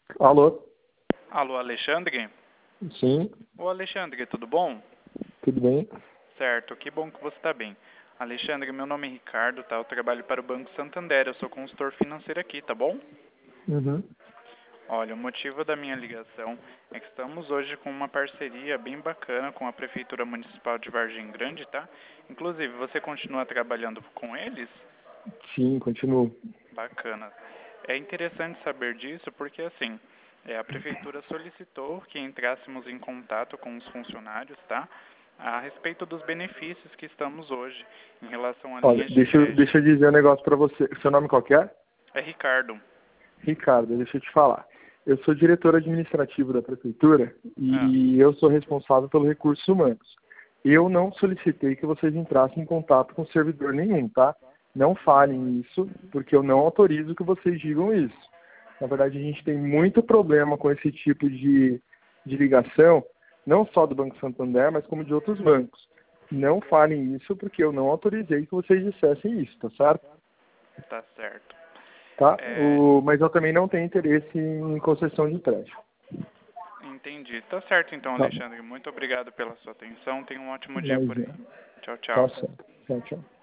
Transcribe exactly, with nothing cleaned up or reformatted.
Alô? Alô, Alexandre? Sim, Ô, Alexandre, tudo bom? tudo bem? Certo, que bom que você está bem. Alexandre, meu nome é Ricardo, tá? Eu trabalho para o Banco Santander, eu sou consultor financeiro aqui, tá bom? Uhum. Olha, o motivo da minha ligação é que estamos hoje com uma parceria bem bacana com a Prefeitura Municipal de Vargem Grande, tá? Inclusive, você continua trabalhando com eles? Sim, continuo. Bacana. É interessante saber disso porque, assim, é, a Prefeitura solicitou que entrássemos em contato com os funcionários, tá? A respeito dos benefícios que estamos hoje em relação a Olha, linhas de deixa, eu- deixa crédito. eu dizer um negócio pra você. Seu nome qual que é? É Ricardo. Ricardo, deixa eu te falar. Eu sou diretor administrativo da prefeitura Ah, e eu sou responsável pelos recursos humanos. Eu não solicitei que vocês entrassem em contato com servidor nenhum, tá? Não falem isso, porque eu não autorizo que vocês digam isso. Na verdade, a gente tem muito problema com esse tipo de, de ligação, não só do Banco Santander, mas como de outros bancos. Não falem isso, porque eu não autorizei que vocês dissessem isso, tá certo? tá certo. Tá? É, O, mas eu também não tenho interesse em concessão de crédito. entendi. Tá certo então, Tá? Alexandre. Muito obrigado pela sua atenção. Tenha um ótimo dia Mas por aí. é, Tchau, tá tchau. certo. Tchau, tchau.